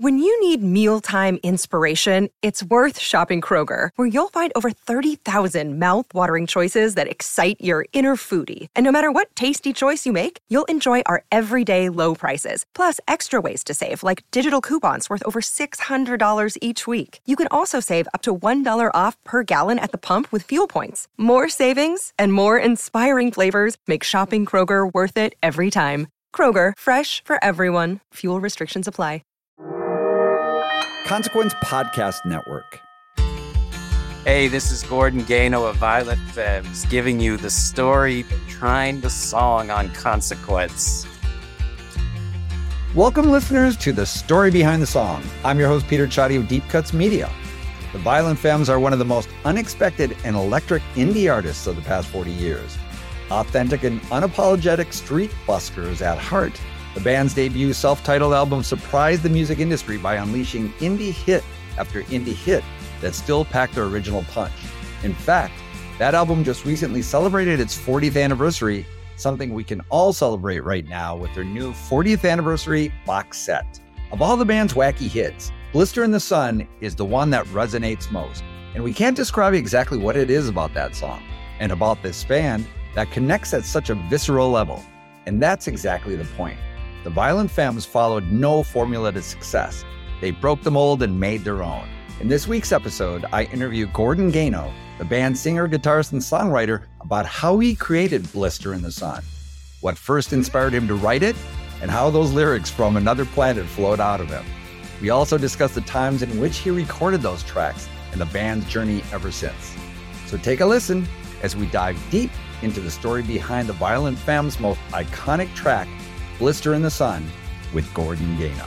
When you need mealtime inspiration, it's worth shopping Kroger, where you'll find over 30,000 mouth-watering choices that excite your inner foodie. And no matter what tasty choice you make, you'll enjoy our everyday low prices, plus extra ways to save, like digital coupons worth over $600 each week. You can also save up to $1 off per gallon at the pump with fuel points. More savings and more inspiring flavors make shopping Kroger worth it every time. Kroger, fresh for everyone. Fuel restrictions apply. Consequence Podcast Network. Hey, this is Gordon Gano of Violent Femmes, giving you the story behind the song on Consequence. Welcome, listeners, to the story behind the song. I'm your host, Peter Chadi of Deep Cuts Media. The Violent Femmes are one of the most unexpected and electric indie artists of the past 40 years. Authentic and unapologetic street buskers at heart, the band's debut self-titled album surprised the music industry by unleashing indie hit after indie hit that still packed their original punch. In fact, that album just recently celebrated its 40th anniversary, something we can all celebrate right now with their new 40th anniversary box set. Of all the band's wacky hits, Blister in the Sun is the one that resonates most, and we can't describe exactly what it is about that song and about this band that connects at such a visceral level. And that's exactly the point. The Violent Femmes followed no formula to success. They broke the mold and made their own. In this week's episode, I interview Gordon Gano, the band's singer, guitarist, and songwriter, about how he created Blister in the Sun, what first inspired him to write it, and how those lyrics from another planet flowed out of him. We also discuss the times in which he recorded those tracks and the band's journey ever since. So take a listen as we dive deep into the story behind the Violent Femmes' most iconic track, Blister in the Sun, with Gordon Gano.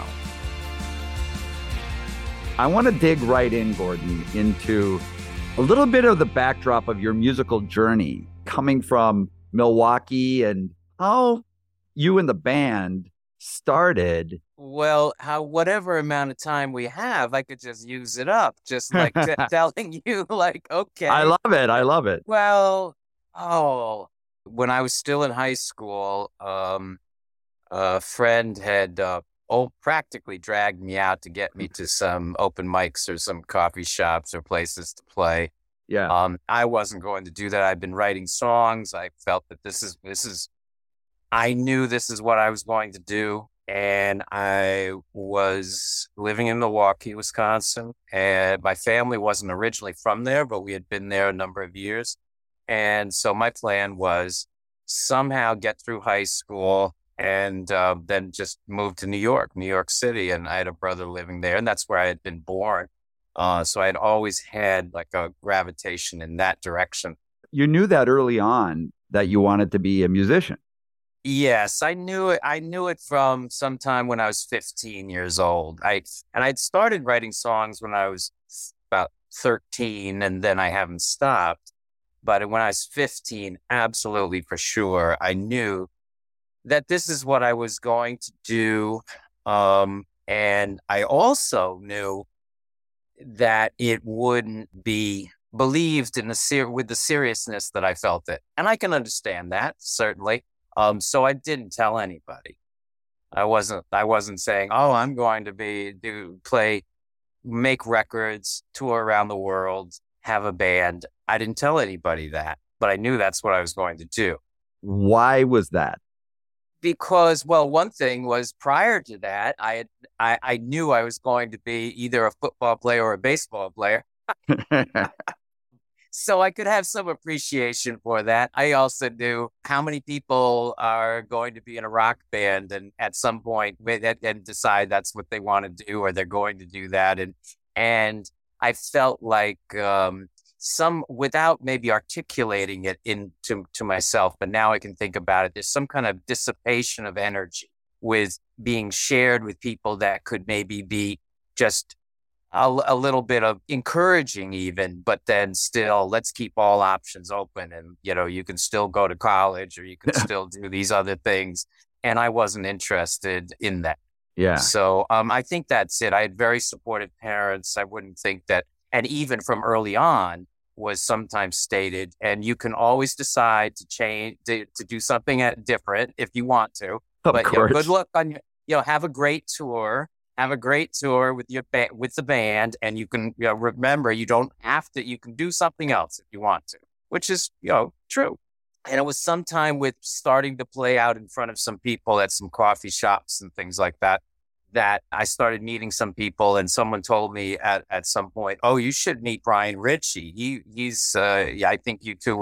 I want to dig right in, Gordon, into a little bit of the backdrop of your musical journey, coming from Milwaukee and how you and the band started. Well, whatever amount of time we have, I could just use it up, just like telling you, like, okay. I love it. Well, when I was still in high school, a friend had practically dragged me out to get me to some open mics or some coffee shops or places to play. Yeah. I wasn't going to do that. I'd been writing songs. I felt that I knew this is what I was going to do. And I was living in Milwaukee, Wisconsin, and my family wasn't originally from there, but we had been there a number of years. And so my plan was somehow get through high school and then just move to New York City. And I had a brother living there, and that's where I had been born. So I had always had like a gravitation in that direction. You knew that early on that you wanted to be a musician. Yes, I knew it. I knew it from sometime when I was 15 years old. I'd started writing songs when I was about 13, and then I haven't stopped. But when I was 15, absolutely for sure, I knew that this is what I was going to do. And I also knew that it wouldn't be believed with the seriousness that I felt it. And I can understand that, certainly. So I didn't tell anybody. I wasn't saying, I'm going to make records, tour around the world, have a band. I didn't tell anybody that, but I knew that's what I was going to do. Why was that? Because, well, one thing was prior to that, I knew I was going to be either a football player or a baseball player. So I could have some appreciation for that. I also knew how many people are going to be in a rock band and at some point and decide that's what they want to do or they're going to do that. And I felt like without maybe articulating it to myself, but now I can think about it, there's some kind of dissipation of energy with being shared with people that could maybe be just a little bit of encouraging even, but then still let's keep all options open. And, you can still go to college or you can still do these other things. And I wasn't interested in that. Yeah. So I think that's it. I had very supportive parents. I wouldn't think that, and even from early on was sometimes stated, and you can always decide to change, to do something different if you want to. Of course. Good luck on have a great tour. have a great tour with with the band, and you can remember you don't have to. You can do something else if you want to, which is true. And it was sometime with starting to play out in front of some people at some coffee shops and things like that, that I started meeting some people, and someone told me at some point, "Oh, you should meet Brian Ritchie. He's I think you two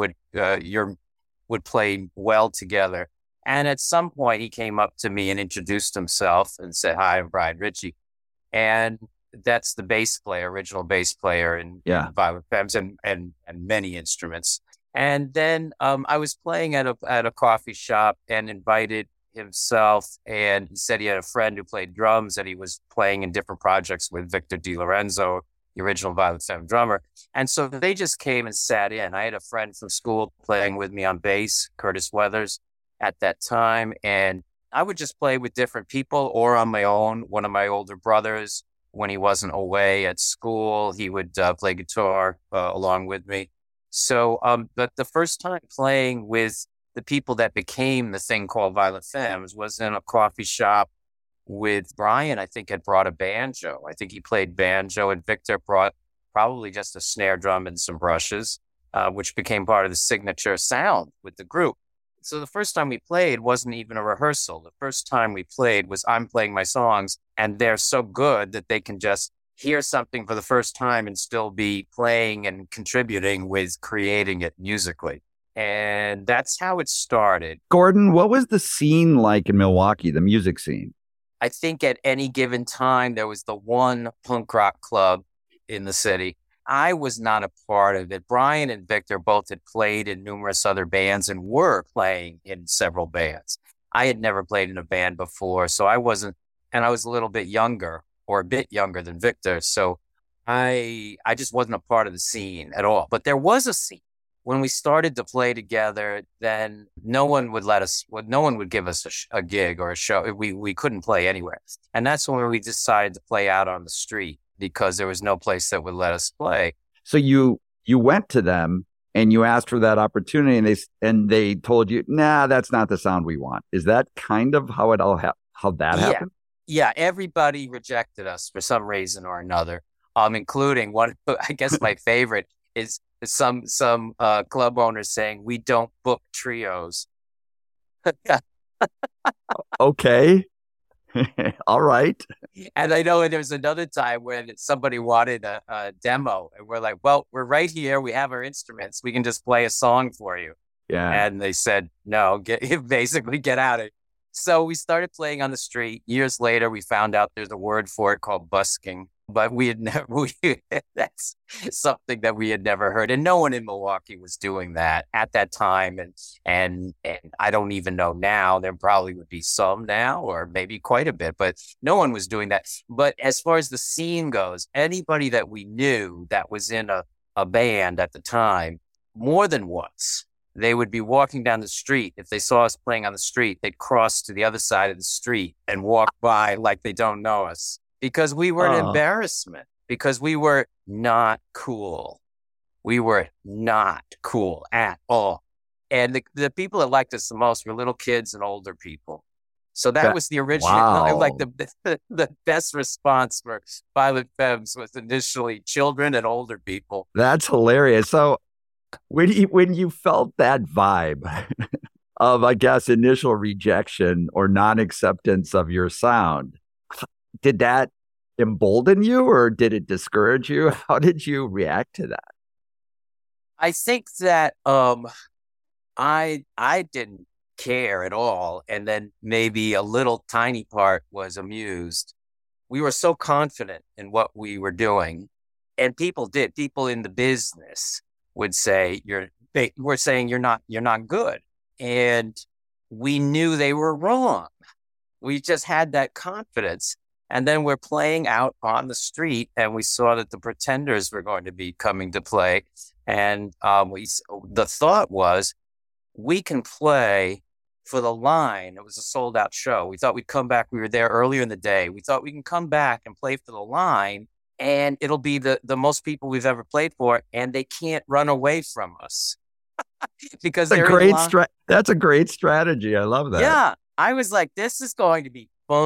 would play well together." And at some point, he came up to me and introduced himself and said, "Hi, I'm Brian Ritchie," and that's the original bass player in Violent Femmes and many instruments. And then I was playing at a coffee shop and invited himself, and he said he had a friend who played drums and he was playing in different projects with Victor DiLorenzo, the original Violent Femmes drummer. And so they just came and sat in. I had a friend from school playing with me on bass, Curtis Weathers, at that time. And I would just play with different people or on my own. One of my older brothers, when he wasn't away at school, he would play guitar along with me. So but the first time playing with the people that became the thing called Violent Femmes was in a coffee shop with Brian. I think had brought a banjo. I think he played banjo, and Victor brought probably just a snare drum and some brushes, which became part of the signature sound with the group. So the first time we played wasn't even a rehearsal. The first time we played was I'm playing my songs, and they're so good that they can just hear something for the first time and still be playing and contributing with creating it musically. And that's how it started. Gordon, what was the scene like in Milwaukee, the music scene? I think at any given time, there was the one punk rock club in the city. I was not a part of it. Brian and Victor both had played in numerous other bands and were playing in several bands. I had never played in a band before, so I wasn't, and I was a little bit younger, or a bit younger than Victor. So I just wasn't a part of the scene at all. But there was a scene. When we started to play together, then no one would give us a gig or a show. We couldn't play anywhere. And that's when we decided to play out on the street because there was no place that would let us play. So you went to them and you asked for that opportunity, and they told you, "Nah, that's not the sound we want." Is that kind of how it all happened? Yeah, everybody rejected us for some reason or another, including one. I guess my favorite is some club owners saying, "We don't book trios." Okay. All right. And I know there's another time when somebody wanted a demo, and we're like, "Well, we're right here. We have our instruments. We can just play a song for you." Yeah. And they said, "No, get out of it." So we started playing on the street. Years later, we found out there's a word for it called busking, but that's something that we had never heard. And no one in Milwaukee was doing that at that time. And I don't even know now. There probably would be some now, or maybe quite a bit, but no one was doing that. But as far as the scene goes, anybody that we knew that was in a band at the time, more than once, they would be walking down the street. If they saw us playing on the street, they'd cross to the other side of the street and walk by like they don't know us, because we were an embarrassment, because we were not cool. We were not cool at all. And the people that liked us the most were little kids and older people. So that was the original, like the best response for Violent Femmes was initially children and older people. That's hilarious. So when you felt that vibe of, I guess, initial rejection or non-acceptance of your sound, did that embolden you or did it discourage you? How did you react to that? I think that I didn't care at all. And then maybe a little tiny part was amused. We were so confident in what we were doing. And people in the business would say, we're saying you're not good. And we knew they were wrong. We just had that confidence. And then we're playing out on the street, and we saw that the Pretenders were going to be coming to play. And the thought was, we can play for the line. It was a sold out show. We thought we'd come back. We were there earlier in the day. We thought we can come back and play for the line, and it'll be the most people we've ever played for, and they can't run away from us. Because that's a great strategy. I love that. Yeah. I was like, this is going to be fun.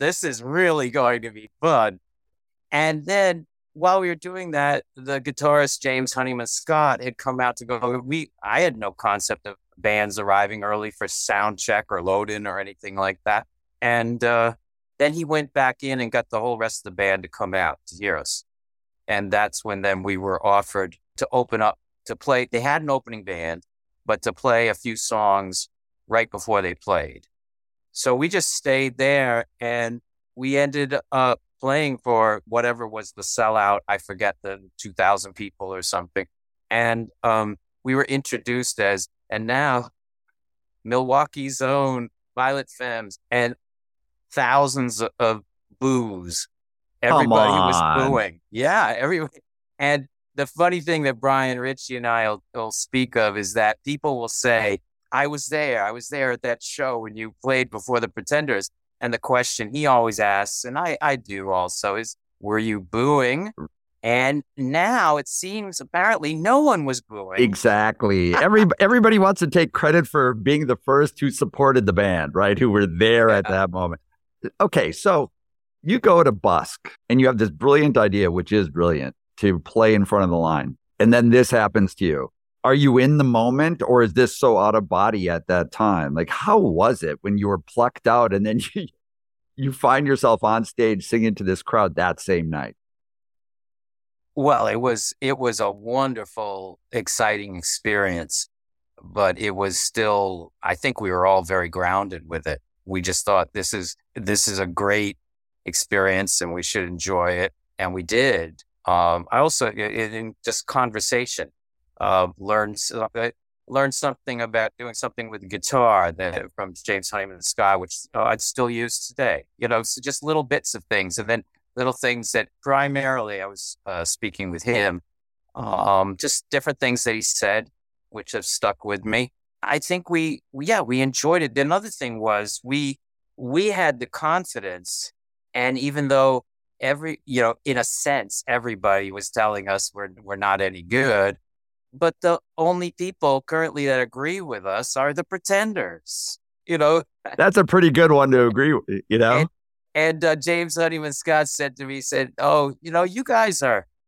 This is really going to be fun. And then while we were doing that, the guitarist James Honeyman Scott had come out to go. I had no concept of bands arriving early for sound check or load in or anything like that. And then he went back in and got the whole rest of the band to come out to hear us. And that's when then we were offered to open up to play. They had an opening band, but to play a few songs right before they played. So we just stayed there, and we ended up playing for whatever was the sellout. I forget, the 2,000 people or something. And we were introduced as, and now Milwaukee's own Violent Femmes, and thousands of boos. Everybody was booing. Yeah, everyone. And the funny thing that Brian Ritchie and I will speak of is that people will say, I was there at that show when you played before the Pretenders. And the question he always asks, and I do also, is, were you booing? And now it seems apparently no one was booing. Exactly. Everybody wants to take credit for being the first who supported the band, right? Who were there at that moment. Okay, so you go to Busk and you have this brilliant idea, which is brilliant, to play in front of the line. And then this happens to you. Are you in the moment, or is this so out of body at that time? Like, how was it when you were plucked out and then you find yourself on stage singing to this crowd that same night? Well, it was a wonderful, exciting experience, but it was still, I think we were all very grounded with it. We just thought this is a great experience and we should enjoy it. And we did. I also, in just conversation, learned something about doing something with the guitar from James Honeyman Scott, which I'd still use today. So just little bits of things, and then little things that primarily I was speaking with him, just different things that he said, which have stuck with me. I think we enjoyed it. Another thing was we had the confidence, and even though in a sense, everybody was telling us we're not any good, but the only people currently that agree with us are the Pretenders. That's a pretty good one to agree with. And James Honeyman Scott said to me, "Oh, you guys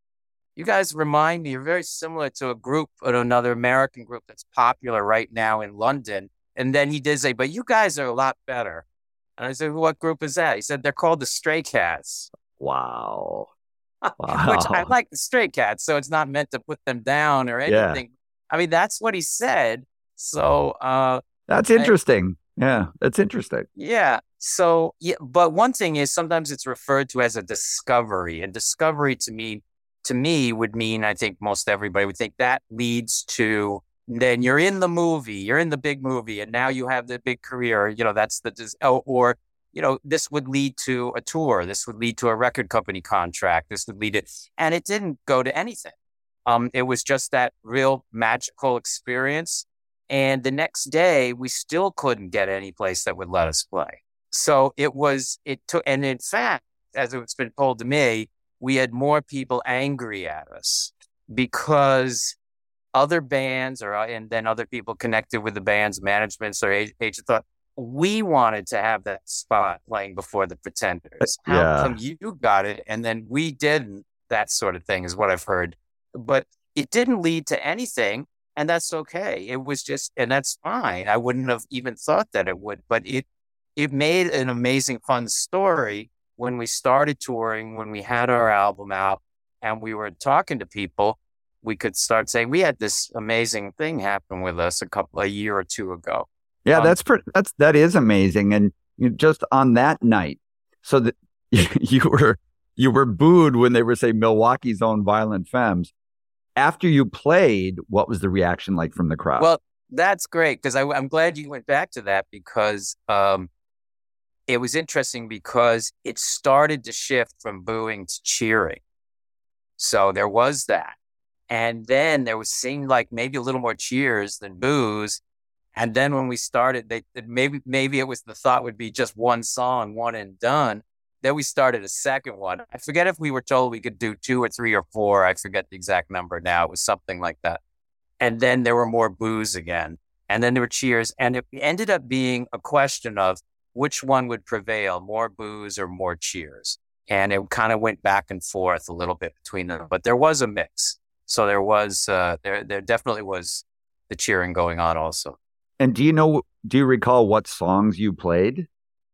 remind me, you're very similar to another American group that's popular right now in London." And then he did say, "But you guys are a lot better." And I said, "What group is that?" He said, "They're called the Stray Cats." Wow. Which I like the Stray Cats, so it's not meant to put them down or anything. Yeah. I mean, that's what he said. So that's interesting. That's interesting. Yeah. So, but one thing is sometimes it's referred to as a discovery, and discovery to me would mean, I think most everybody would think that leads to, then you're in the movie, you're in the big movie, and now you have the big career. That's this would lead to a tour. This would lead to a record company contract. This would lead and it didn't go to anything. It was just that real magical experience. And the next day we still couldn't get any place that would let us play. So and in fact, as it's been told to me, we had more people angry at us because other bands and then other people connected with the band's managements or agents thought, we wanted to have that spot playing before the Pretenders. How come you got it and then we didn't? That sort of thing is what I've heard. But it didn't lead to anything, and that's okay. It was just, and that's fine. I wouldn't have even thought that it would, but it made an amazing, fun story when we started touring, when we had our album out and we were talking to people. We could start saying, we had this amazing thing happen with us a year or two ago. Yeah, that is amazing. And just on that night, so that you were booed when they were saying Milwaukee's own Violent Femmes. After you played, what was the reaction like from the crowd? Well, that's great, because I'm glad you went back to that, because it was interesting because it started to shift from booing to cheering. So there was that. And then there seemed like maybe a little more cheers than boos. And then when we started, maybe it was the thought would be just one song, one and done. Then we started a second one. I forget if we were told we could do 2 or 3 or 4. I forget the exact number now. It was something like that. And then there were more boos again. And then there were cheers. And it ended up being a question of, which one would prevail, more boos or more cheers. And it kind of went back and forth a little bit between them, but there was a mix. So there was, there definitely was the cheering going on also. And do you recall what songs you played?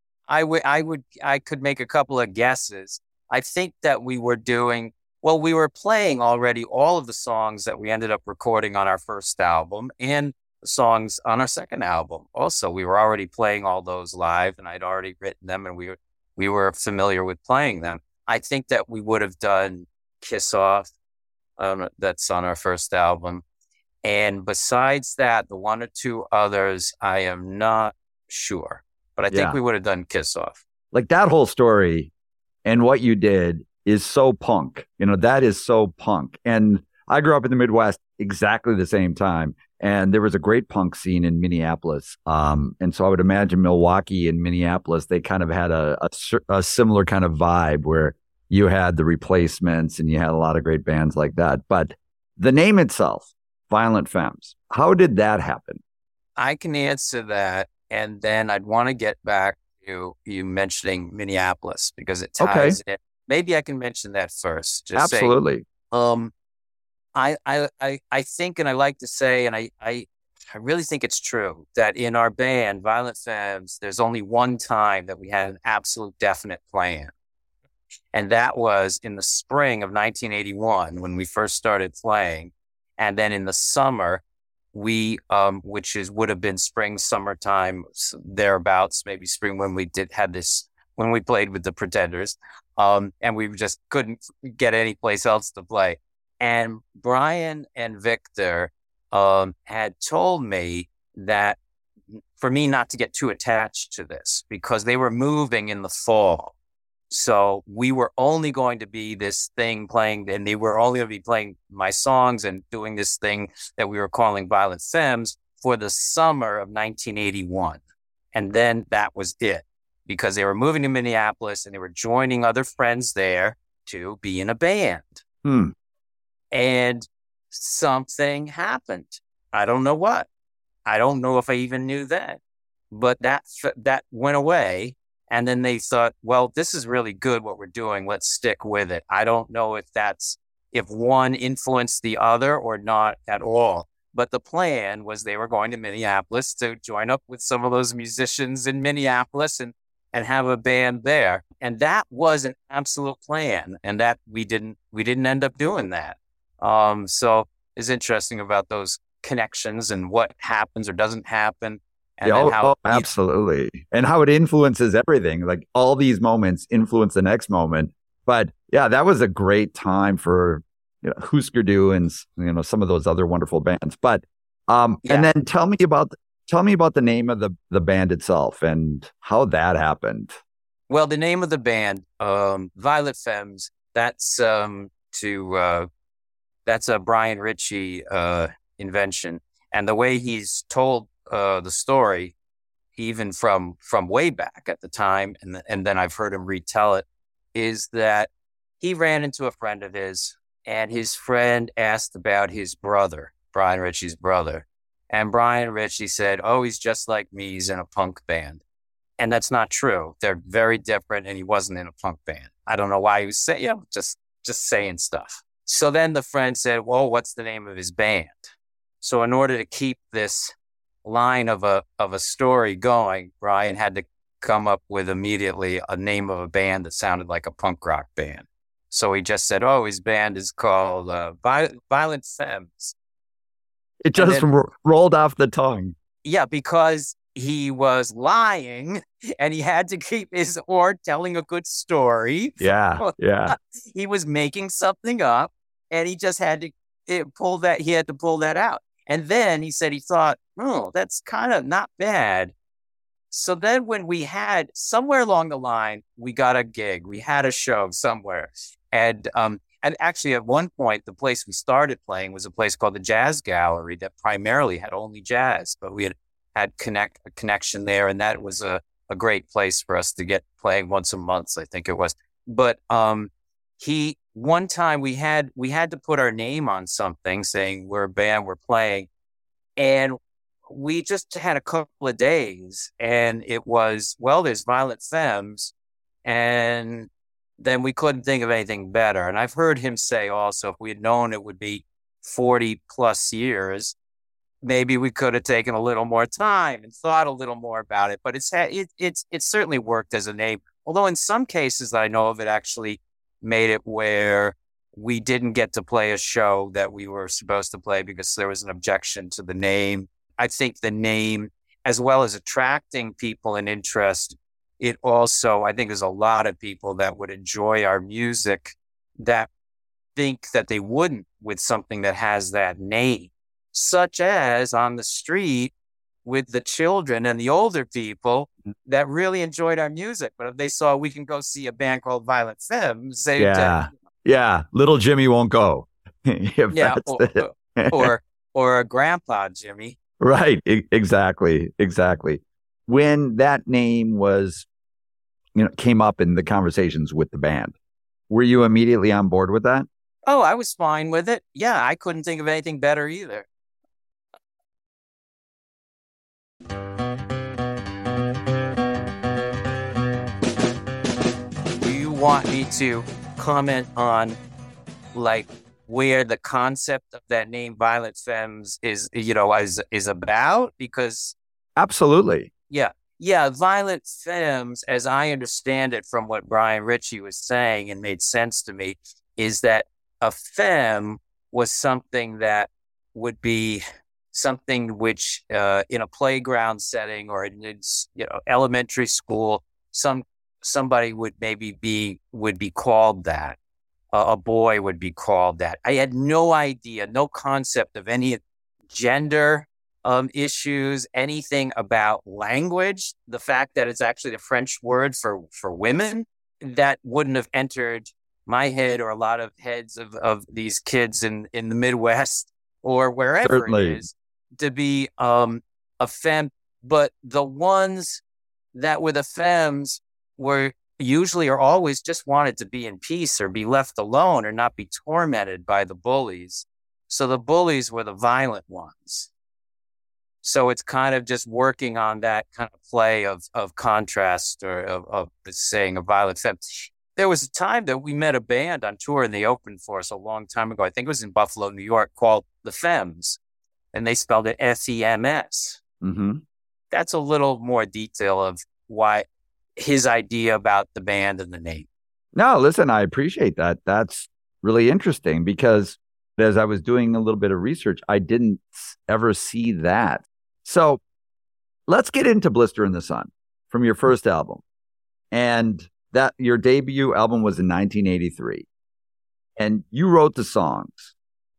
I could make a couple of guesses. I think that we were playing already all of the songs that we ended up recording on our first album and the songs on our second album. Also, we were already playing all those live, and I'd already written them, and we were familiar with playing them. I think that we would have done Kiss Off. That's on our first album. And besides that, the one or two others, I am not sure. But I think we would have done Kiss Off. Like that whole story and what you did is so punk. That is so punk. And I grew up in the Midwest exactly the same time. And there was a great punk scene in Minneapolis. And so I would imagine Milwaukee and Minneapolis, they kind of had a similar kind of vibe where you had the Replacements and you had a lot of great bands like that. But the name itself, Violent Femmes, how did that happen? I can answer that. And then I'd want to get back to you mentioning Minneapolis because it ties in. Maybe I can mention that first. Absolutely. I think, and I like to say, and I really think it's true that in our band, Violent Femmes, there's only one time that we had an absolute definite plan. And that was in the spring of 1981 when we first started playing. And then in the summer, we, would have been spring, summertime, thereabouts, maybe spring when we when we played with the Pretenders. And we just couldn't get any place else to play. And Brian and Victor had told me that for me not to get too attached to this because they were moving in the fall. So we were only going to be this thing playing, and they were only going to be playing my songs and doing this thing that we were calling Violent Femmes for the summer of 1981. And then that was it because they were moving to Minneapolis and they were joining other friends there to be in a band. And something happened. I don't know what. I don't know if I even knew that. But that went away. And then they thought, well, this is really good what we're doing. Let's stick with it. I don't know if one influenced the other or not at all. But the plan was they were going to Minneapolis to join up with some of those musicians in Minneapolis and have a band there. And that was an absolute plan. And that we didn't end up doing that. So it's interesting about those connections and what happens or doesn't happen. And absolutely. And how it influences everything. Like all these moments influence the next moment. But yeah, that was a great time for Husker Du and some of those other wonderful bands. But and then tell me about the name of the band itself and how that happened. Well, the name of the band, Violent Femmes, that's a Brian Ritchie invention. And the way he's told the story, even from way back at the time, and then I've heard him retell it, is that he ran into a friend of his, and his friend asked about his brother, Brian Ritchie's brother. And Brian Ritchie said, oh, he's just like me. He's in a punk band. And that's not true. They're very different, and he wasn't in a punk band. I don't know why he was saying, just saying stuff. So then the friend said, well, what's the name of his band? So in order to keep this line of a story going, Brian had to come up with immediately a name of a band that sounded like a punk rock band. So he just said, oh, his band is called Violent Femmes. It just rolled off the tongue. Yeah, because he was lying and he had to keep telling a good story. Yeah. He was making something up and he just had to pull that out. And then he said he thought, oh, that's kind of not bad. So then when we had, somewhere along the line, we got a gig. We had a show somewhere. And actually at one point, the place we started playing was a place called the Jazz Gallery that primarily had only jazz. But we had a connection there. And that was a great place for us to get playing once a month, I think it was. But one time we had to put our name on something saying we're a band, we're playing. And we just had a couple of days, and it was, well, there's Violent Femmes, and then we couldn't think of anything better. And I've heard him say also, if we had known it would be 40 plus years, maybe we could have taken a little more time and thought a little more about it. But it's certainly worked as a name. Although in some cases that I know of, it actually made it where we didn't get to play a show that we were supposed to play because there was an objection to the name. I think the name, as well as attracting people and interest, it also, I think there's a lot of people that would enjoy our music that think that they wouldn't with something that has that name, such as on the street with the children and the older people that really enjoyed our music. But if they saw We Can Go See a Band Called Violent Femmes, yeah, little Jimmy won't go. or a Grandpa Jimmy. Right. Exactly. When that name was, came up in the conversations with the band, were you immediately on board with that? Oh, I was fine with it. Yeah, I couldn't think of anything better either. Do you want me to comment on, like, where the concept of that name Violent Femmes is about? Because absolutely. Yeah, Violent Femmes, as I understand it from what Brian Ritchie was saying and made sense to me, is that a femme was something that would be something which in a playground setting or in elementary school, somebody would be called that. A boy would be called that. I had no idea, no concept of any gender issues, anything about language. The fact that it's actually the French word for women, that wouldn't have entered my head or a lot of heads of these kids in the Midwest or wherever Certainly. It is, to be a femme. But the ones that were the femmes were usually or always just wanted to be in peace or be left alone or not be tormented by the bullies. So the bullies were the violent ones. So it's kind of just working on that kind of play of contrast or of saying a violent femme. There was a time that we met a band on tour and they opened for us a long time ago. I think it was in Buffalo, New York, called The Femmes, and they spelled it FEMS. Mm-hmm. That's a little more detail of why his idea about the band and the name. No, listen, I appreciate that. That's really interesting because as I was doing a little bit of research, I didn't ever see that. So let's get into Blister in the Sun from your first album. And that your debut album was in 1983. And you wrote the songs.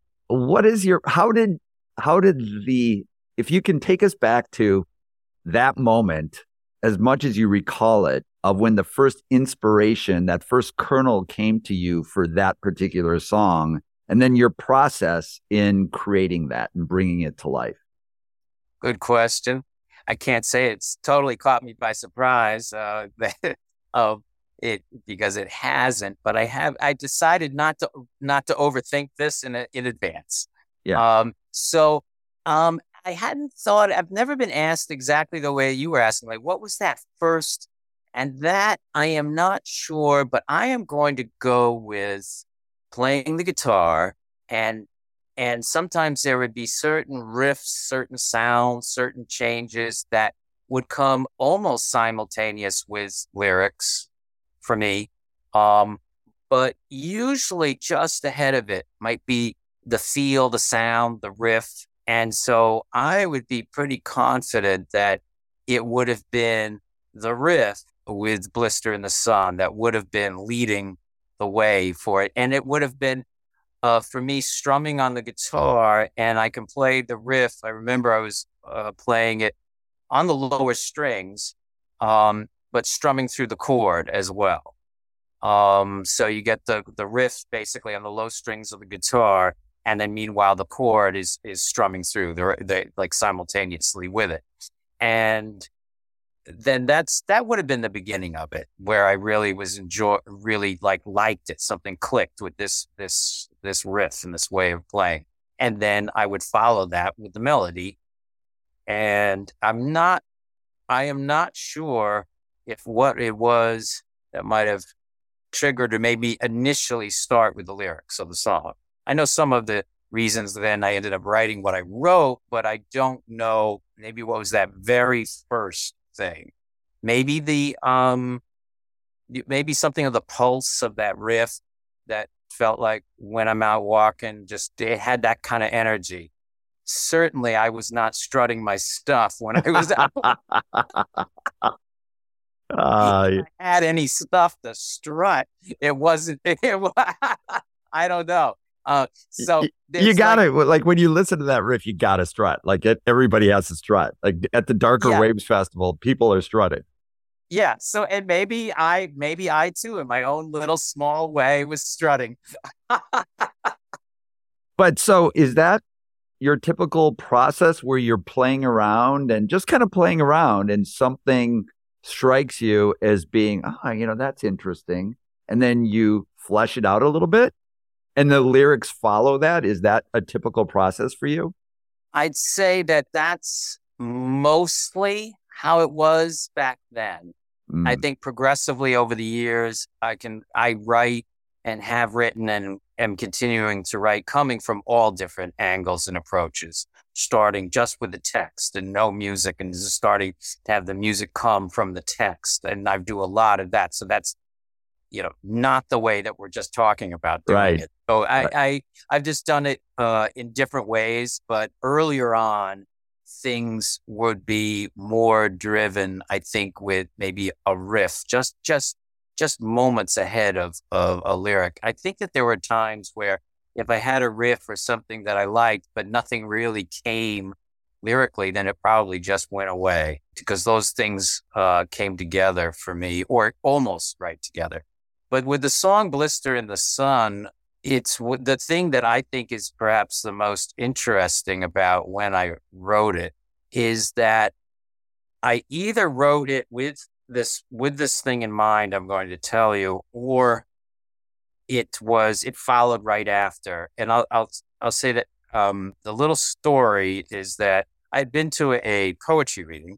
If you can take us back to that moment, as much as you recall it, of when the first inspiration, that first kernel came to you for that particular song, and then your process in creating that and bringing it to life. Good question. I can't say it's totally caught me by surprise because it hasn't, but I decided not to overthink this in advance. Yeah. I hadn't thought, I've never been asked exactly the way you were asking, like, what was that first? And that I am not sure, but I am going to go with playing the guitar, and sometimes there would be certain riffs, certain sounds, certain changes that would come almost simultaneous with lyrics for me. But usually just ahead of it might be the feel, the sound, the riff. And so I would be pretty confident that it would have been the riff with Blister in the Sun that would have been leading the way for it. And it would have been, for me, strumming on the guitar, and I can play the riff. I remember I was playing it on the lower strings, but strumming through the chord as well. So you get the riff basically on the low strings of the guitar, and then meanwhile the chord is strumming through they like simultaneously with it. And then that would have been the beginning of it, where I really liked it. Something clicked with this riff and this way of playing. And then I would follow that with the melody. And I am not sure if what it was that might have triggered or maybe initially start with the lyrics of the song. I know some of the reasons then I ended up writing what I wrote, but I don't know maybe what was that very first thing. Maybe maybe something of the pulse of that riff that felt like when I'm out walking, just it had that kind of energy. Certainly I was not strutting my stuff when I was out. If I had any stuff to strut, it wasn't. I don't know. So you gotta like when you listen to that riff, you gotta strut. Like everybody has to strut. Like at the Darker Waves Festival, people are strutting. Yeah. So and maybe I too, in my own little small way, was strutting. But so is that your typical process where you're playing around and just kind of playing around and something strikes you as being, that's interesting. And then you flesh it out a little bit and the lyrics follow that? Is that a typical process for you? I'd say that that's mostly how it was back then. I think progressively over the years, I write and have written and am continuing to write coming from all different angles and approaches, starting just with the text and no music and just starting to have the music come from the text. And I do a lot of that. So that's, not the way that we're just talking about doing it. So I've just done it in different ways, but earlier on, things would be more driven, I think, with maybe a riff, just moments ahead of a lyric. I think that there were times where if I had a riff or something that I liked, but nothing really came lyrically, then it probably just went away because those things came together for me or almost right together. But with the song Blister in the Sun, it's the thing that I think is perhaps the most interesting about when I wrote it is that I either wrote it with this thing in mind I'm going to tell you, or it followed right after. And I'll say that the little story is that I'd been to a poetry reading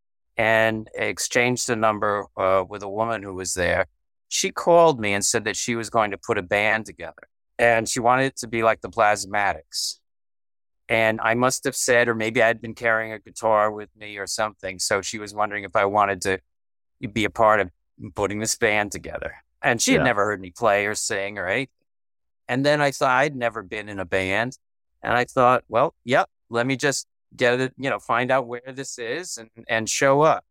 and exchanged a number with a woman who was there. She called me and said that she was going to put a band together. And she wanted it to be like the Plasmatics. And I must have said, or maybe I'd been carrying a guitar with me or something. So she was wondering if I wanted to be a part of putting this band together. And she had never heard me play or sing or anything. And then I thought I'd never been in a band. And I thought, well, let me just get it, find out where this is and show up.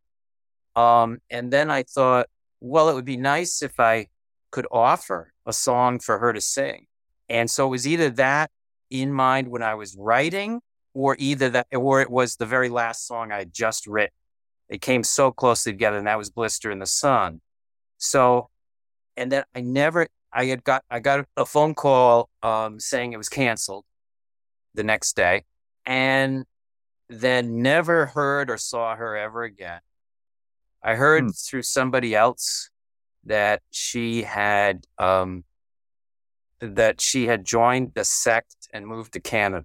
And then I thought, well, it would be nice if I could offer a song for her to sing. And so it was either that in mind when I was writing, or it was the very last song I had just written. It came so closely together, and that was Blister in the Sun. So, and then I got a phone call saying it was canceled the next day, and then never heard or saw her ever again. I heard through somebody else that she had joined the sect and moved to Canada.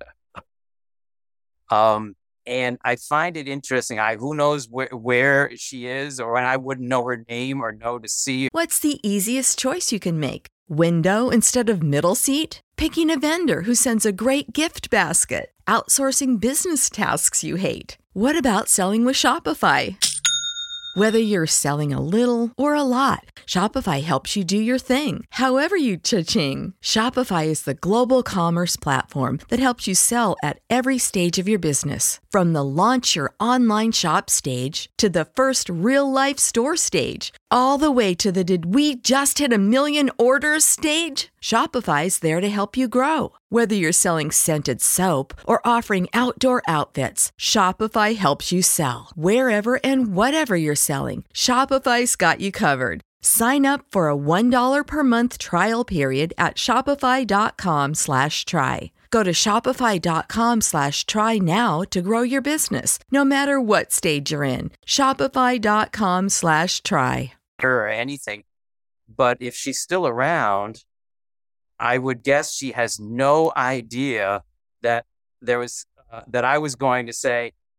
And I find it interesting. Who knows where she is, or I wouldn't know her name or know to see her. What's the easiest choice you can make? Window instead of middle seat? Picking a vendor who sends a great gift basket? Outsourcing business tasks you hate? What about selling with Shopify? Whether you're selling a little or a lot, Shopify helps you do your thing, however you cha-ching. Shopify is the global commerce platform that helps you sell at every stage of your business. From the launch your online shop stage to the first real-life store stage, all the way to the did we just hit 1 million orders stage. Shopify's there to help you grow. Whether you're selling scented soap or offering outdoor outfits, Shopify helps you sell. Wherever and whatever you're selling, Shopify's got you covered. Sign up for a $1 per month trial period at shopify.com/try. Go to shopify.com/try now to grow your business, no matter what stage you're in. Shopify.com/try. Or anything. But if she's still around, I would guess she has no idea that there was that I was going to say,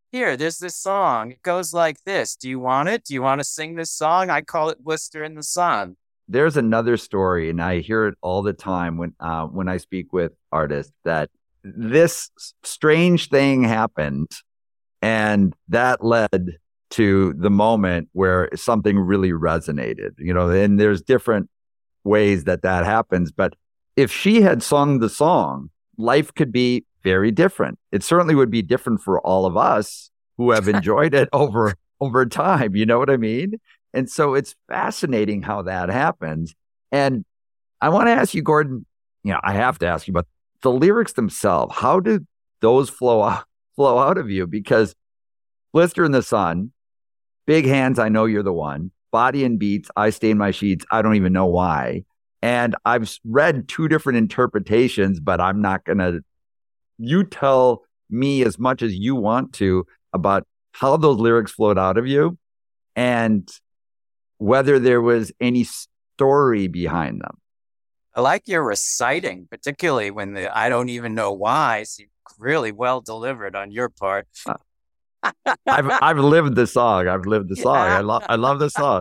here, there's this song. It goes like this. Do you want it? Do you want to sing this song? I call it Blister in the Sun. There's another story, and I hear it all the time when I speak with artists, that this strange thing happened, and that led to the moment where something really resonated, and there's different ways that happens. But if she had sung the song, life could be very different. It certainly would be different for all of us who have enjoyed it over time. You know what I mean? And so it's fascinating how that happens. And I want to ask you, Gordon, I have to ask you about the lyrics themselves. How do those flow out of you? Because Blister in the Sun, Big Hands, I Know You're the One, Body and Beats, I Stain My Sheets, I Don't Even Know Why. And I've read two different interpretations, but I'm not going to. You tell me as much as you want to about how those lyrics flowed out of you and whether there was any story behind them. I like your reciting, particularly when the I don't even know why seemed really well delivered on your part. I've lived the song. I love the song.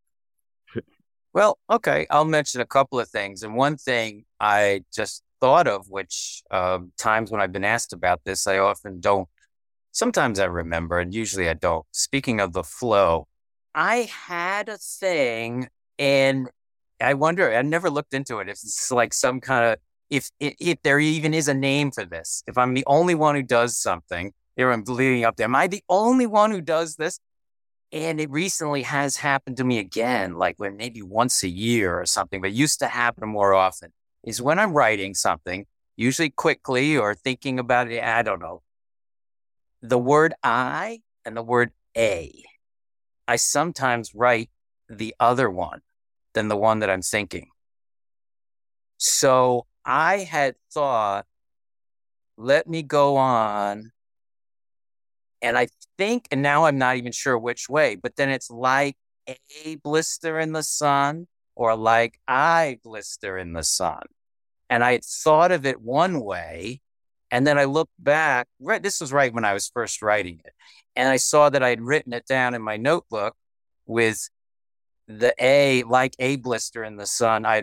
Well, okay, I'll mention a couple of things. And one thing I just thought of, which times when I've been asked about this, I often don't. Sometimes I remember, and usually I don't. Speaking of the flow, I had a thing, and I wonder, I never looked into it, if it's like some kind of, if there even is a name for this. If I'm the only one who does something, here I'm leading up there. Am I the only one who does this? And it recently has happened to me again, like when maybe once a year or something, but it used to happen more often, is when I'm writing something, usually quickly or thinking about it, I don't know, the word I and the word a, I sometimes write the other one than the one that I'm thinking. So I had thought, let me go on. And I think, and now I'm not even sure which way, but then it's like a blister in the sun or like I blister in the sun. And I had thought of it one way. And then I looked back, right, this was right when I was first writing it. And I saw that I had written it down in my notebook with the A, like a blister in the sun. I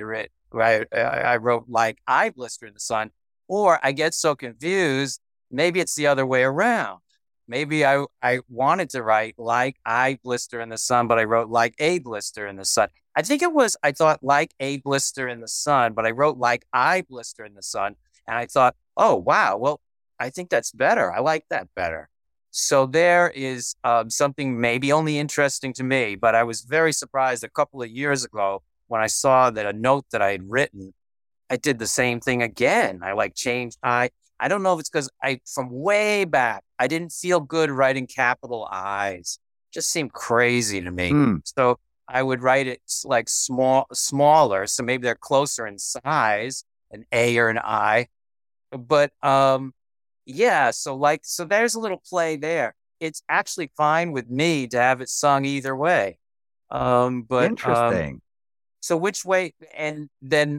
wrote like I blister in the sun. Or I get so confused, maybe it's the other way around. Maybe I wanted to write like I blister in the sun, but I wrote like a blister in the sun. I think it was, I thought like a blister in the sun, but I wrote like I blister in the sun. And I thought, oh, wow, well, I think that's better. I like that better. So there is something maybe only interesting to me, but I was very surprised a couple of years ago when I saw that a note that I had written, I did the same thing again. I like changed I don't know if it's because from way back, I didn't feel good writing capital I's. Just seemed crazy to me. So I would write it like smaller. So maybe they're closer in size, an A or an I. But yeah, so there's a little play there. It's actually fine with me to have it sung either way. But interesting. So which way? And then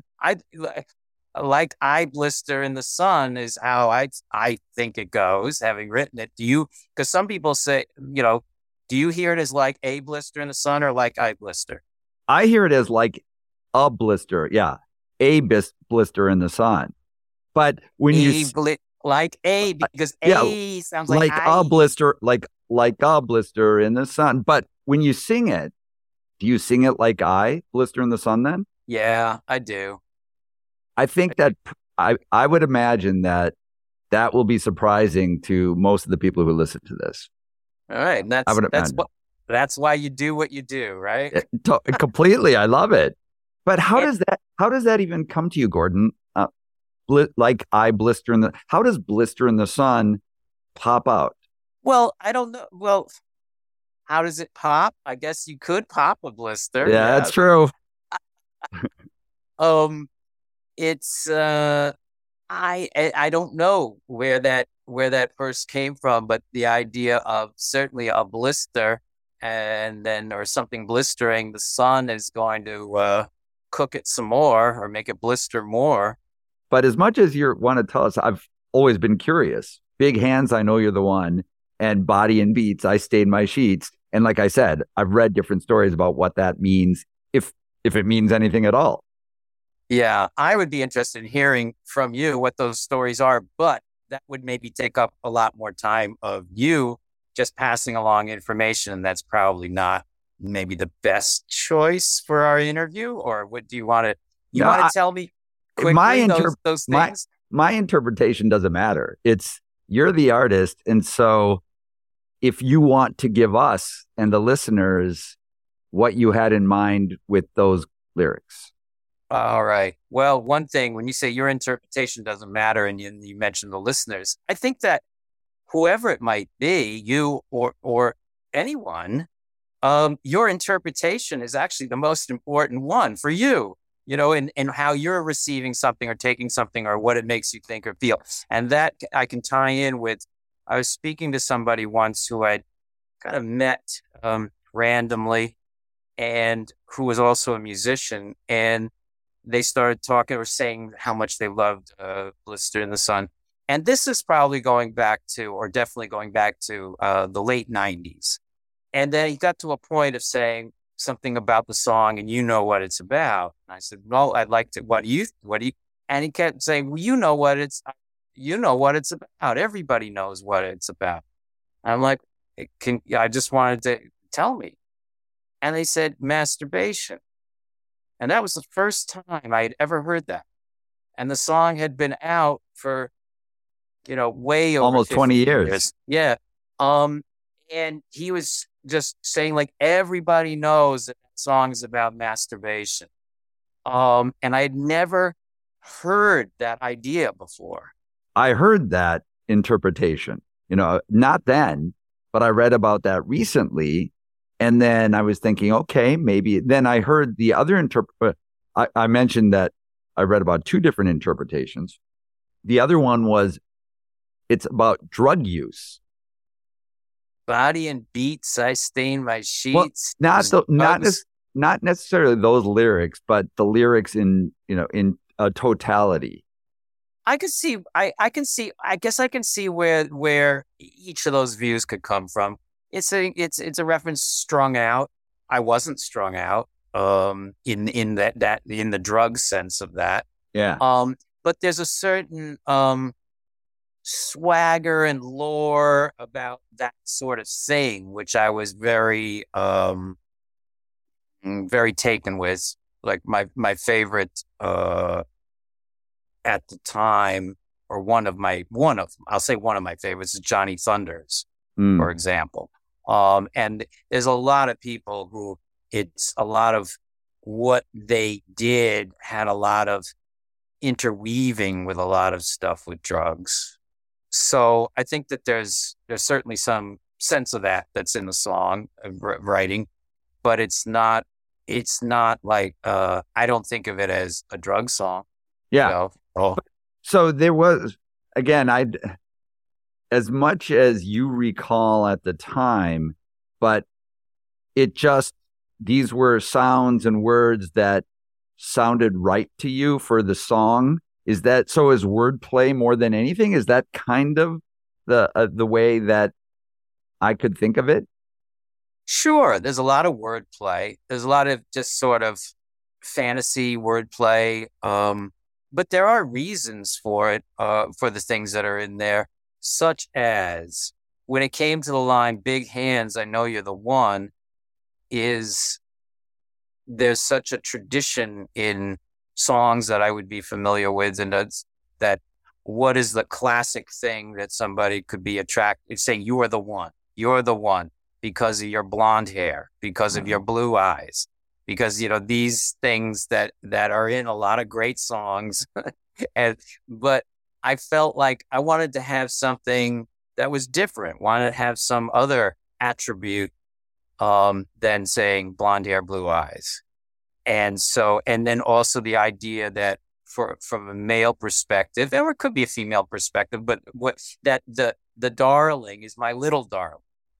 like I blister in the sun is how I think it goes, having written it. Because some people say, do you hear it as like a blister in the sun or like I blister? I hear it as like a blister. Yeah. A blister in the sun. But when like a, because A sounds like a blister, like a blister in the sun. But when you sing it, do you sing it like I blister in the sun then? Yeah, I do. I think that I would imagine that will be surprising to most of the people who listen to this. All right. That's why you do what you do, right? Completely. I love it. But how does that even come to you, Gordon? Like I blister how does blister in the sun pop out? Well, I don't know. Well, how does it pop? I guess you could pop a blister. Yeah, that's true. It's I don't know where that first came from, but the idea of certainly a blister or something blistering, the sun is going to cook it some more or make it blister more. But as much as you want to tell us, I've always been curious. Big Hands, I Know You're the One. and body and beats, I stained my sheets. And like I said, I've read different stories about what that means, if it means anything at all. Yeah, I would be interested in hearing from you what those stories are, but that would maybe take up a lot more time of you just passing along information. And that's probably not maybe the best choice for our interview. Or what do you want to, tell me quickly those things? My interpretation doesn't matter. You're the artist. And so if you want to give us and the listeners what you had in mind with those lyrics. All right. Well, one thing, when you say your interpretation doesn't matter and you mentioned the listeners, I think that whoever it might be, you or anyone, your interpretation is actually the most important one for you, and how you're receiving something or taking something or what it makes you think or feel. And that I can tie in with, I was speaking to somebody once who I'd kind of met randomly and who was also a musician, and they started talking or saying how much they loved Blister in the Sun. And this is probably definitely going back to the late 90s. And then he got to a point of saying something about the song and you know what it's about. And I said, no, I'd like to, what do you, and he kept saying, well, you know what it's about. Everybody knows what it's about. And I'm like, I just wanted to tell me. And they said, masturbation. And that was the first time I had ever heard that. And the song had been out for, way over almost 20 years. Yeah. And he was just saying, like, everybody knows that song is about masturbation. And I had never heard that idea before. I heard that interpretation, not then, but I read about that recently. And then I was thinking, okay, maybe. Then I heard the other I mentioned that I read about two different interpretations. The other one was it's about drug use. Body and beats, I stain my sheets. Well, not necessarily those lyrics, but the lyrics in totality. I could see. I guess I can see where each of those views could come from. It's a reference strung out. I wasn't strung out in the drug sense of that. Yeah. But there's a certain swagger and lore about that sort of thing, which I was very very taken with. Like my favorite at the time, or one of my favorites is Johnny Thunders, for example. And there's a lot of people who it's a lot of what they did had a lot of interweaving with a lot of stuff with drugs. So I think that there's certainly some sense of that's in the song writing, but it's not like, I don't think of it as a drug song. Yeah. So there was, again, as much as you recall at the time, but these were sounds and words that sounded right to you for the song. Is that so? Is wordplay more than anything? Is that kind of the way that I could think of it? Sure. There's a lot of wordplay. There's a lot of just sort of fantasy wordplay. But there are reasons for it, for the things that are in there, such as when it came to the line, big hands, I know you're the one, there's such a tradition in songs that I would be familiar with. And that what is the classic thing that somebody could be attracted, saying you are the one because of your blonde hair, because of your blue eyes, because, these things that are in a lot of great songs. But I felt like I wanted to have something that was different, wanted to have some other attribute than saying blonde hair, blue eyes. And then also the idea that from a male perspective, or it could be a female perspective, but the darling is my little darling,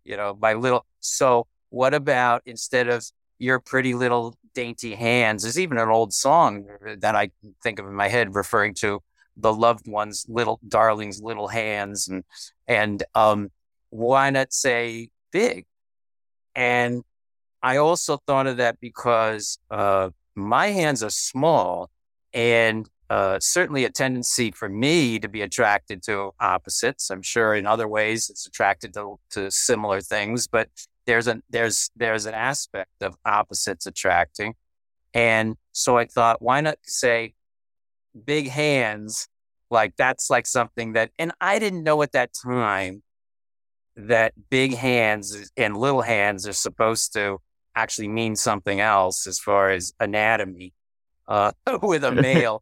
so what about, instead of your pretty little dainty hands, there's even an old song that I think of in my head referring to the loved one's little darling's little hands. And why not say big? And I also thought of that because my hands are small, and certainly a tendency for me to be attracted to opposites. I'm sure in other ways it's attracted to similar things, but there's an aspect of opposites attracting. And so I thought, why not say big hands? Like that's like something that, and I didn't know at that time that big hands and little hands are supposed to actually mean something else as far as anatomy with a male.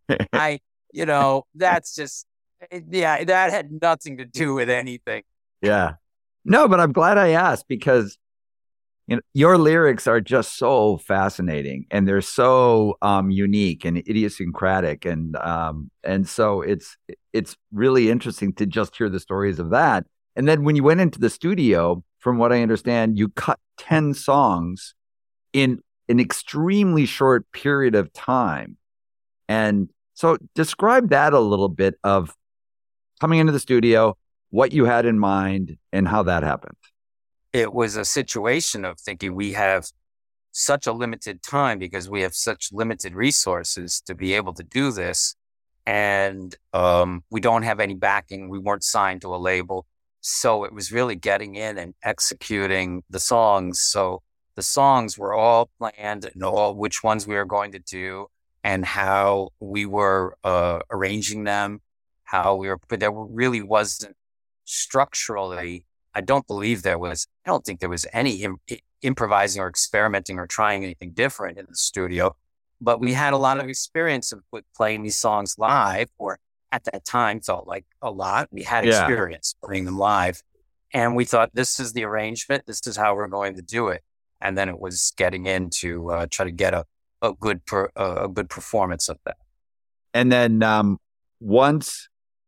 That's just, yeah, that had nothing to do with anything. Yeah. No, but I'm glad I asked because your lyrics are just so fascinating and they're so unique and idiosyncratic. And so it's really interesting to just hear the stories of that. And then when you went into the studio, from what I understand, you cut 10 songs in an extremely short period of time. And so describe that a little bit of coming into the studio, what you had in mind, and how that happened. It was a situation of thinking we have such a limited time because we have such limited resources to be able to do this. And we don't have any backing. We weren't signed to a label. So it was really getting in and executing the songs. So the songs were all planned and all which ones we were going to do and how we were arranging them, but there really wasn't structurally, I don't think there was any improvising or experimenting or trying anything different in the studio, but we had a lot of experience with playing these songs live, or at that time felt like a lot. We had experience playing them live, and we thought, this is the arrangement, this is how we're going to do it. And then it was getting into try to get a good performance of that. And then was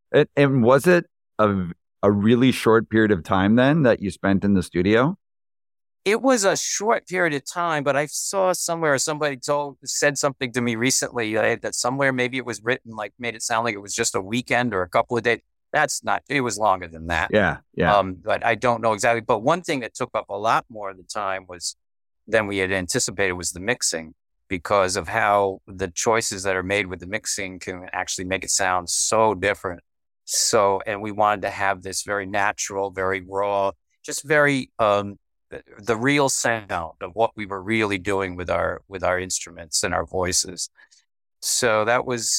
it a really short period of time then that you spent in the studio? It was a short period of time, but I saw somewhere somebody said something to me recently that somewhere maybe it was written, like made it sound like it was just a weekend or a couple of days. It was longer than that. Yeah. But I don't know exactly. But one thing that took up a lot more of the time than we had anticipated was the mixing, because of how the choices that are made with the mixing can actually make it sound so different. So, and we wanted to have this very natural, very raw, just very, the real sound of what we were really doing with our instruments and our voices. So that was,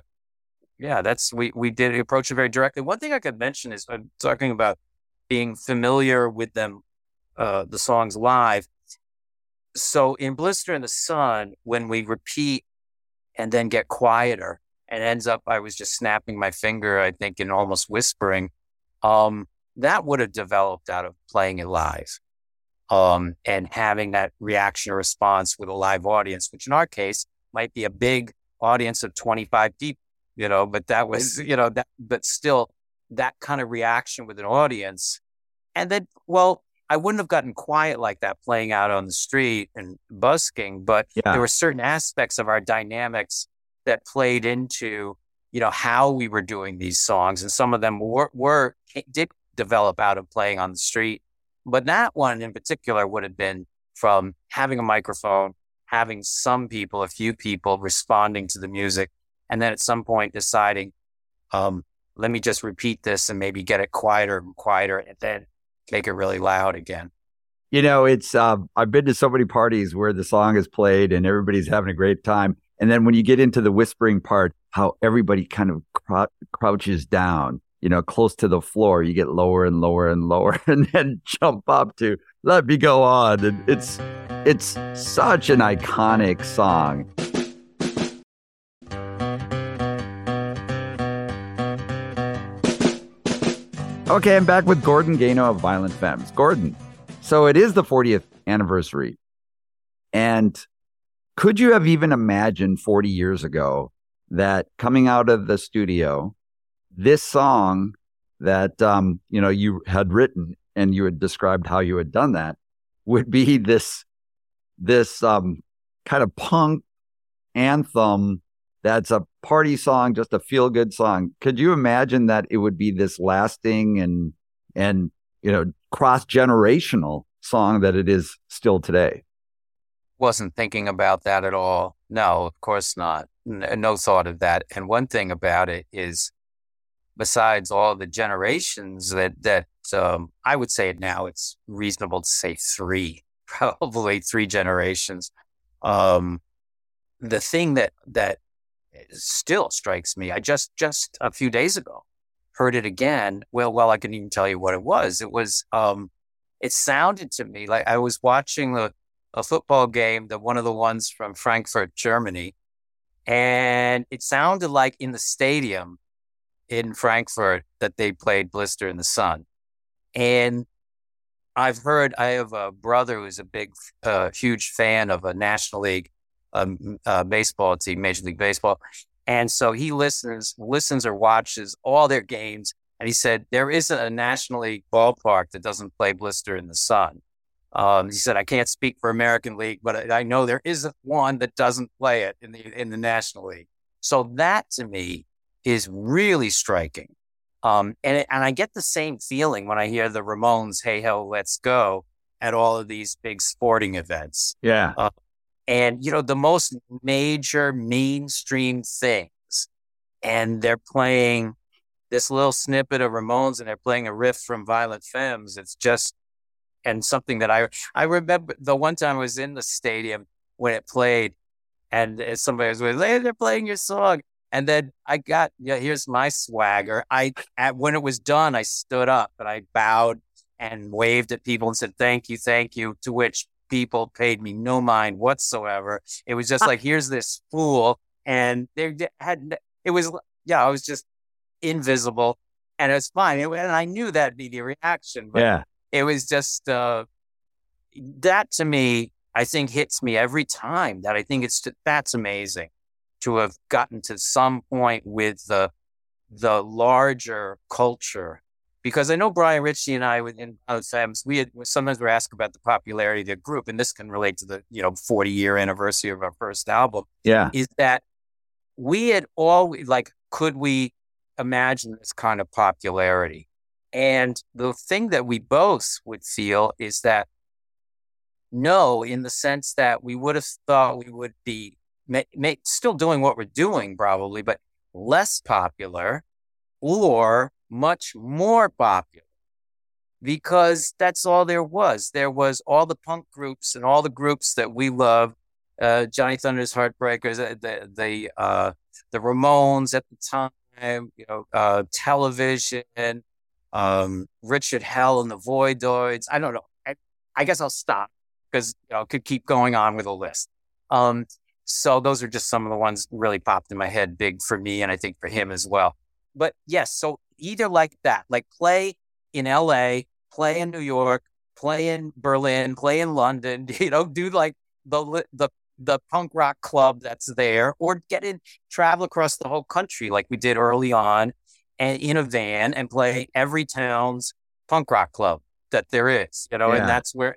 we did approach it very directly. One thing I could mention is I'm talking about being familiar with them, the songs live. So in Blister in the Sun, when we repeat and then get quieter, and ends up, I was just snapping my finger, I think, and almost whispering. That would have developed out of playing it live and having that reaction or response with a live audience, which in our case might be a big audience of 25 people, but that was, but still that kind of reaction with an audience. And then, I wouldn't have gotten quiet like that playing out on the street and busking, but there were certain aspects of our dynamics that played into, how we were doing these songs. And some of them did develop out of playing on the street. But that one in particular would have been from having a microphone, having a few people responding to the music. And then at some point deciding, let me just repeat this and maybe get it quieter and quieter and then make it really loud again. It's, I've been to so many parties where the song is played and everybody's having a great time. And then when you get into the whispering part, how everybody kind of crouches down, close to the floor, you get lower and lower and lower and then jump up to let me go on. And it's such an iconic song. Okay, I'm back with Gordon Gano of Violent Femmes. Gordon, so it is the 40th anniversary. And could you have even imagined 40 years ago that coming out of the studio, this song that, you had written and you had described how you had done that would be this kind of punk anthem that's a party song, just a feel-good song? Could you imagine that it would be this lasting and cross-generational song that it is still today. Wasn't thinking about that at all. No, of course not. No thought of that. And one thing about it is, besides all the generations that I would say now it's reasonable to say probably three generations. The thing that still strikes me, I just a few days ago heard it again. Well, I couldn't even tell you what it was. It was, it sounded to me like I was watching a football game, one of the ones from Frankfurt, Germany. And it sounded like in the stadium in Frankfurt that they played Blister in the Sun. And I have a brother who's a big, huge fan of a National League baseball team, Major League Baseball. And so he listens or watches all their games. And he said, there isn't a National League ballpark that doesn't play Blister in the Sun. He said, I can't speak for American League, but I know there isn't one that doesn't play it in the National League. So that to me is really striking. And I get the same feeling when I hear the Ramones, Hey Ho, Let's Go at all of these big sporting events. Yeah. And, the most major mainstream things. And they're playing this little snippet of Ramones and they're playing a riff from Violent Femmes. It's just, and something that I remember the one time I was in the stadium when it played and somebody was like, hey, they're playing your song. And then I got, here's my swagger. When it was done, I stood up and I bowed and waved at people and said, thank you, to which people paid me no mind whatsoever. It was just like, here's this fool. And I was just invisible and it was fine. And I knew that'd be the reaction. But it was just, that to me, I think hits me every time that I think that's amazing to have gotten to some point with the larger culture. Because I know Brian Ritchie and I in Violent Femmes, sometimes we're asked about the popularity of the group, and this can relate to the 40-year anniversary of our first album. Yeah, is that we had always could we imagine this kind of popularity? And the thing that we both would feel is that no, in the sense that we would have thought we would be still doing what we're doing probably, but less popular or much more popular, because that's all there was. There was all the punk groups and all the groups that we love, Johnny Thunder's Heartbreakers, the Ramones at the time, Television, Richard Hell and the Voidoids. I don't know. I guess I'll stop because I could keep going on with a list. So those are just some of the ones really popped in my head, big for me, and I think for him as well. But yes, so either like that, like play in LA, play in New York, play in Berlin, play in London, do like the punk rock club that's there, or travel across the whole country like we did early on, and in a van and play every town's punk rock club that there is, and that's where,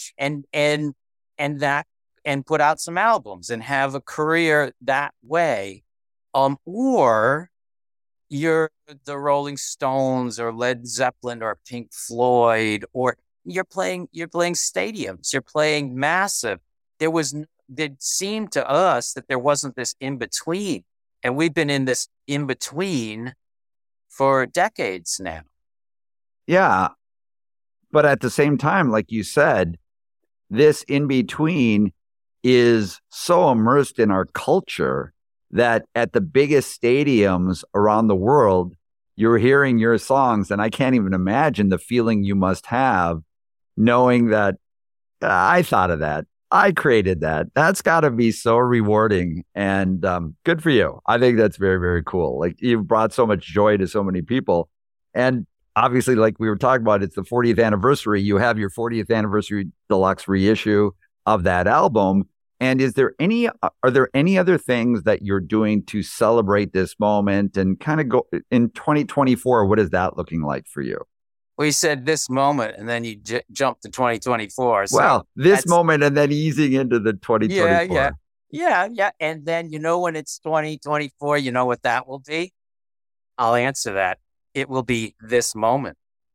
and put out some albums and have a career that way. Or you're the Rolling Stones or Led Zeppelin or Pink Floyd, or you're playing stadiums, you're playing massive. It seemed to us that there wasn't this in between, and we've been in this in between for decades now. Yeah. But at the same time, like you said, this in between is so immersed in our culture that at the biggest stadiums around the world, you're hearing your songs. And I can't even imagine the feeling you must have knowing that I thought of that. I created that. That's got to be so rewarding and good for you. I think that's very, very cool. Like, you've brought so much joy to so many people. And obviously, like we were talking about, it's the 40th anniversary. You have your 40th anniversary deluxe reissue of that album. And are there any other things that you're doing to celebrate this moment and kind of go in 2024? What is that looking like for you? Well, you said this moment, and then you jumped to 2024. So well, this moment, and then easing into the 2024. Yeah. And then, when it's 2024, you know what that will be? I'll answer that. It will be this moment.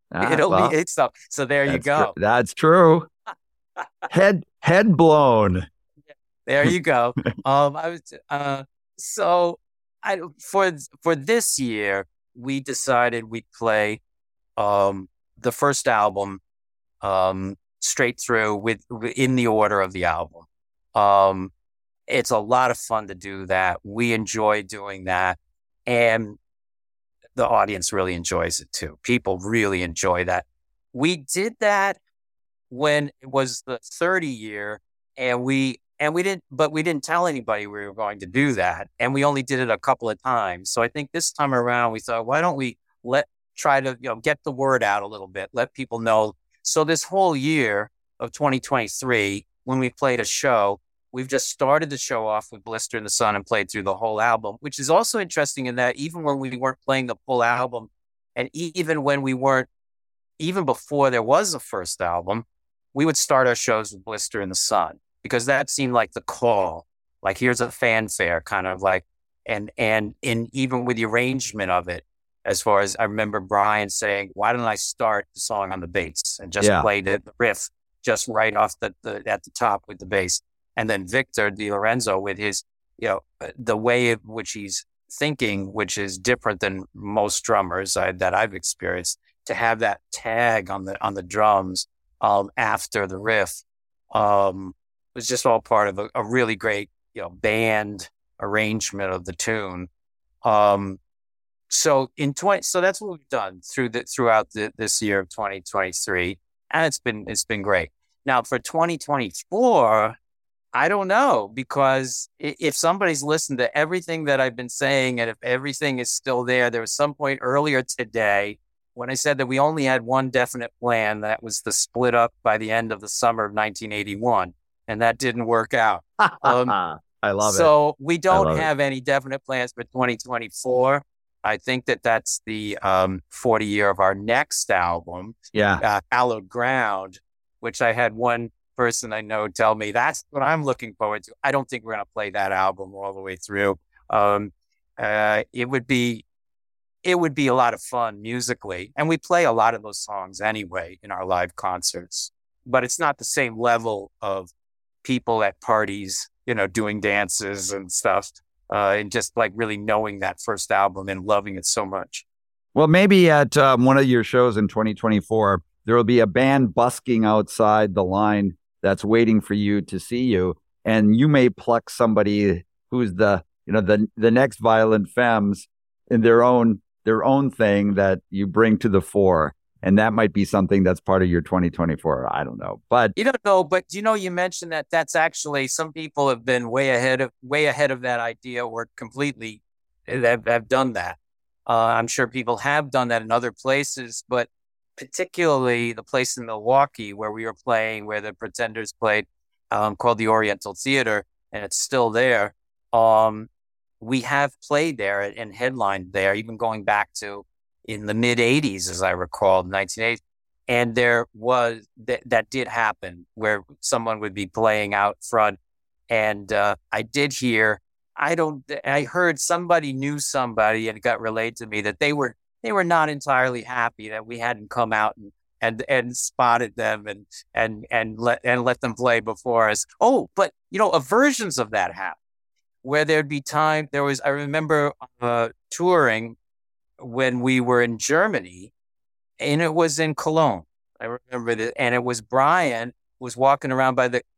It'll well, be it's up. So there you go. That's true. Head blown. There you go. I was so I for this year we decided we'd play the first album straight through in the order of the album. It's a lot of fun to do that. We enjoy doing that, and the audience really enjoys it too. People really enjoy that. We did that when it was the 30 year, and we didn't tell anybody we were going to do that, and we only did it a couple of times. So I think this time around we thought, why don't we try to get the word out a little bit, let people know. So this whole year of 2023, when we played a show, we've just started the show off with Blister in the Sun and played through the whole album, which is also interesting in that even when we weren't playing the full album, and even before there was a first album, we would start our shows with Blister in the Sun, because that seemed like the call. Like, here's a fanfare, kind of like, and even with the arrangement of it, as far as I remember Brian saying, why don't I start the song on the bass and just play the riff just right off at the top with the bass. And then Victor DiLorenzo with his, the way in which he's thinking, which is different than most drummers that I've experienced, to have that tag on the drums after the riff was just all part of a really great band arrangement of the tune. So that's what we've done throughout this year of 2023, and it's been great. Now for 2024, I don't know, because if somebody's listened to everything that I've been saying, and if everything is still there was some point earlier today when I said that we only had one definite plan, that was to split up by the end of the summer of 1981, and that didn't work out. I love it. So we don't have any definite plans for 2024. I think that's the 40 year of our next album, Hallowed Ground, which I had one person I know tell me that's what I'm looking forward to. I don't think we're going to play that album all the way through. It would be a lot of fun musically, and we play a lot of those songs anyway in our live concerts. But it's not the same level of people at parties, doing dances and stuff. And just like really knowing that first album and loving it so much. Well, maybe at one of your shows in 2024, there will be a band busking outside the line that's waiting for you to see you, and you may pluck somebody who's the next Violent Femmes in their own thing that you bring to the fore. And that might be something that's part of your 2024. I don't know, but you don't know. But you mentioned that's actually, some people have been way ahead of that idea, or completely have done that. I'm sure people have done that in other places, but particularly the place in Milwaukee where we were playing, where the Pretenders played, called the Oriental Theater, and it's still there. We have played there and headlined there, even going back to in the mid 80s, as I recall, 1980s. And there was, that did happen, where someone would be playing out front. And I did hear, I heard somebody knew somebody, and it got relayed to me that they were not entirely happy that we hadn't come out and spotted them and let them play before us. Oh, but versions of that happened, where there'd be time. I remember touring when we were in Germany, and it was in Cologne. I remember that, and it was Brian was walking around by the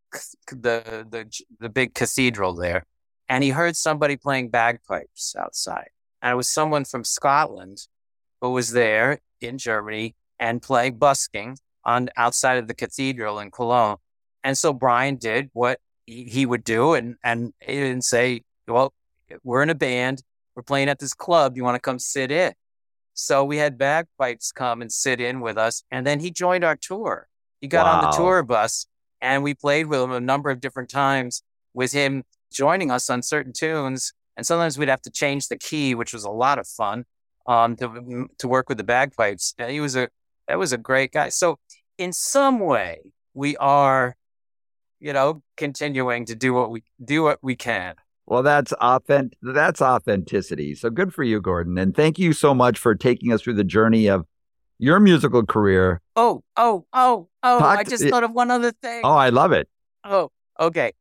big cathedral there, and he heard somebody playing bagpipes outside, and it was someone from Scotland who was there in Germany and playing busking outside of the cathedral in Cologne. And so Brian did what he would do, and he didn't say, "Well, we're in a band. We're playing at this club. You want to come sit in?" So we had bagpipes come and sit in with us. And then he joined our tour. He got on the tour bus, and we played with him a number of different times, with him joining us on certain tunes. And sometimes we'd have to change the key, which was a lot of fun, to work with the bagpipes. And that was a great guy. So in some way, we are, continuing to do what we can. Well, that's authenticity. So good for you, Gordon. And thank you so much for taking us through the journey of your musical career. I just thought of one other thing. Oh, I love it. Oh, okay.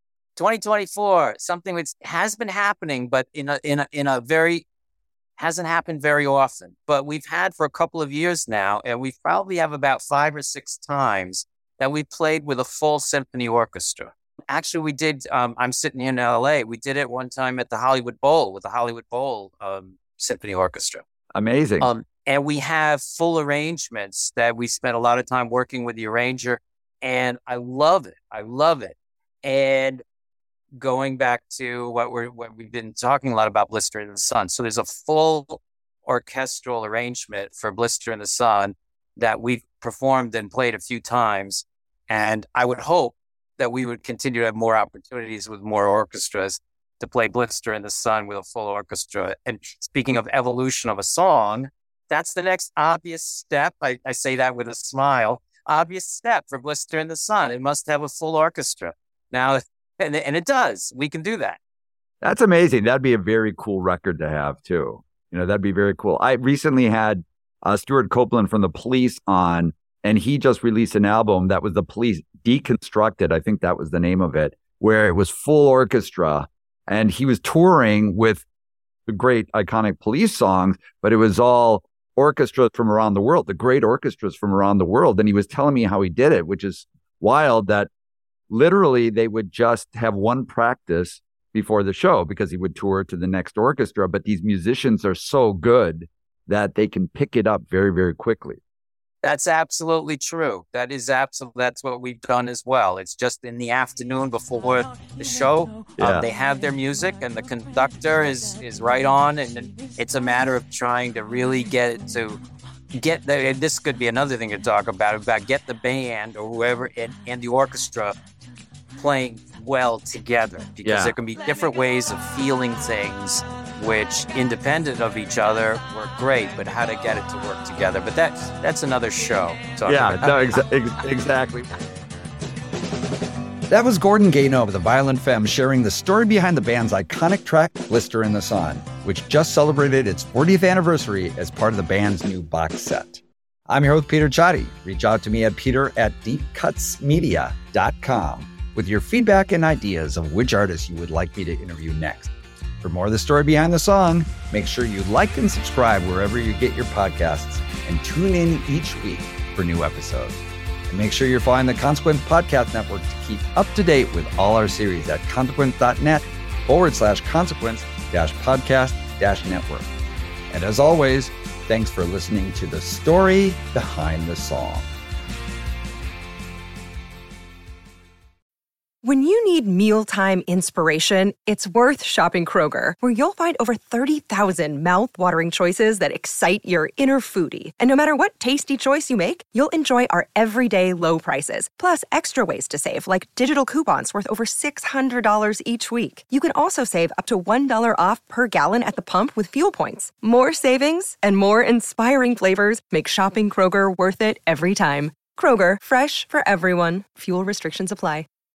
2024, something which has been happening, but in a very, hasn't happened very often, but we've had for a couple of years now, and we probably have about 5 or 6 times that we played with a full symphony orchestra. Actually, we did, I'm sitting here in LA, we did it one time at the Hollywood Bowl with the Hollywood Bowl Symphony Orchestra. Amazing. And we have full arrangements that we spent a lot of time working with the arranger, and I love it. And going back to what we've been talking a lot about, Blister in the Sun. So there's a full orchestral arrangement for Blister in the Sun that we've performed and played a few times. And I would hope that we would continue to have more opportunities with more orchestras to play Blister in the Sun with a full orchestra. And speaking of evolution of a song, that's the next obvious step. I say that with a smile. Obvious step for Blister in the Sun. It must have a full orchestra. Now, and it does. We can do that. That's amazing. That'd be a very cool record to have, too. That'd be very cool. I recently had Stuart Copeland from The Police on, and he just released an album that was The Police Deconstructed. I think that was the name of it, where it was full orchestra. And he was touring with the great iconic Police songs, but it was all orchestras from around the world, the great orchestras from around the world. And he was telling me how he did it, which is wild, that literally they would just have one practice before the show because he would tour to the next orchestra. But these musicians are so good that they can pick it up very, very quickly. That's absolutely true. That's what we've done as well. It's just in the afternoon before the show, they have their music and the conductor is right on. And it's a matter of trying to really get this could be another thing to talk about get the band or whoever and the orchestra playing well together, because there can be different ways of feeling things which, independent of each other, work great, but how to get it to work together. But that's another show. Exactly. That was Gordon Gano of the Violent Femmes sharing the story behind the band's iconic track, Blister in the Sun, which just celebrated its 40th anniversary as part of the band's new box set. I'm your host, Peter Ciotti. Reach out to me at peter@deepcutsmedia.com with your feedback and ideas of which artists you would like me to interview next. For more of the story behind the song, make sure you like and subscribe wherever you get your podcasts and tune in each week for new episodes. And make sure you're following the Consequence Podcast Network to keep up to date with all our series at consequence.net/consequence-podcast-network. And as always, thanks for listening to the story behind the song. When you need mealtime inspiration, it's worth shopping Kroger, where you'll find over 30,000 mouth-watering choices that excite your inner foodie. And no matter what tasty choice you make, you'll enjoy our everyday low prices, plus extra ways to save, like digital coupons worth over $600 each week. You can also save up to $1 off per gallon at the pump with fuel points. More savings and more inspiring flavors make shopping Kroger worth it every time. Kroger, fresh for everyone. Fuel restrictions apply.